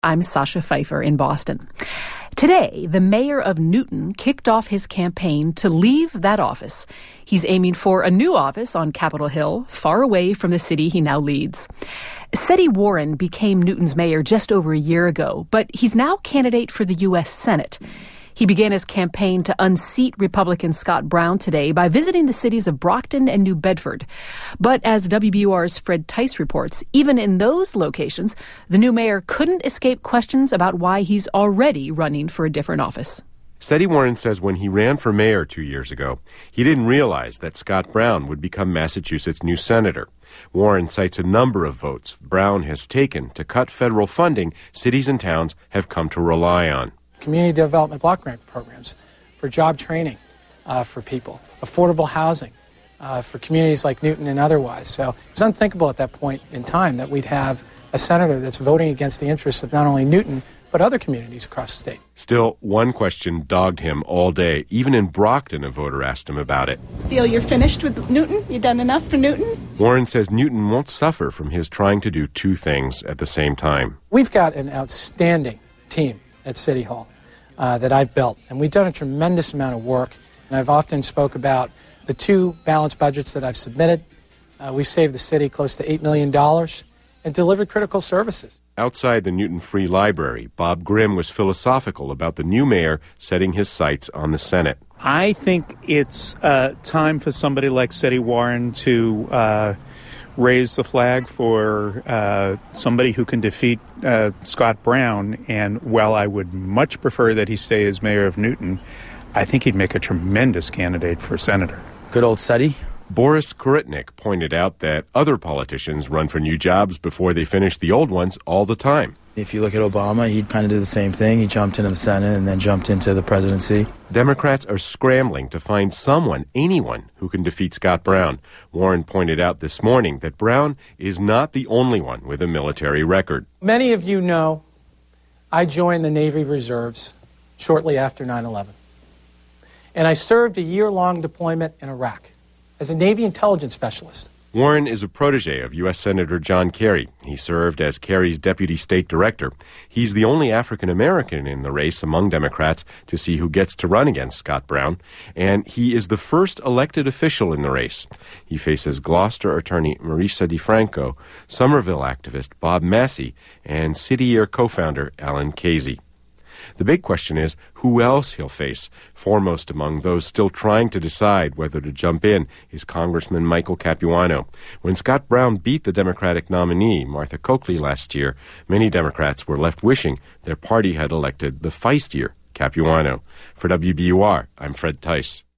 I'm Sasha Pfeiffer in Boston. Today, the mayor of Newton kicked off his campaign to leave that office. He's aiming for a new office on Capitol Hill, far away from the city he now leads. Seti Warren became Newton's mayor just over a year ago, but he's now candidate for the U.S. Senate. He began his campaign to unseat Republican Scott Brown today by visiting the cities of Brockton and New Bedford. But as WBUR's Fred Tice reports, even in those locations, the new mayor couldn't escape questions about why he's already running for a different office. Seti Warren says when he ran for mayor 2 years ago, he didn't realize that Scott Brown would become Massachusetts' new senator. Warren cites a number of votes Brown has taken to cut federal funding cities and towns have come to rely on. Community development block grant programs for job training for people, affordable housing for communities like Newton and otherwise. So it's unthinkable at that point in time that we'd have a senator that's voting against the interests of not only Newton, but other communities across the state. Still, one question dogged him all day. Even in Brockton, a voter asked him about it. Feel you're finished with Newton? You done enough for Newton? Warren says Newton won't suffer from his trying to do two things at the same time. We've got an outstanding team at City Hall that I've built, and we've done a tremendous amount of work. And I've often spoke about the two balanced budgets that I've submitted. We saved the city close to $8 million and delivered critical services. Outside the Newton Free Library, Bob Grimm was philosophical about the new mayor setting his sights on the Senate. I think it's time for somebody like Seti Warren to raise the flag for somebody who can defeat Scott Brown. And while I would much prefer that he stay as mayor of Newton, I think he'd make a tremendous candidate for senator. Good old Seti. Boris Korytnik pointed out that other politicians run for new jobs before they finish the old ones all the time. If you look at Obama, he kind of did the same thing. He jumped into the Senate and then jumped into the presidency. Democrats are scrambling to find someone, anyone, who can defeat Scott Brown. Warren pointed out this morning that Brown is not the only one with a military record. Many of you know I joined the Navy Reserves shortly after 9/11. And I served a year-long deployment in Iraq as a Navy intelligence specialist. Warren is a protege of U.S. Senator John Kerry. He served as Kerry's deputy state director. He's the only African-American in the race among Democrats to see who gets to run against Scott Brown, and he is the first elected official in the race. He faces Gloucester attorney Marisa DeFranco, Somerville activist Bob Massey, and City Year co-founder Alan Casey. The big question is who else he'll face. Foremost among those still trying to decide whether to jump in is Congressman Michael Capuano. When Scott Brown beat the Democratic nominee, Martha Coakley, last year, many Democrats were left wishing their party had elected the feistier Capuano. For WBUR, I'm Fred Tice.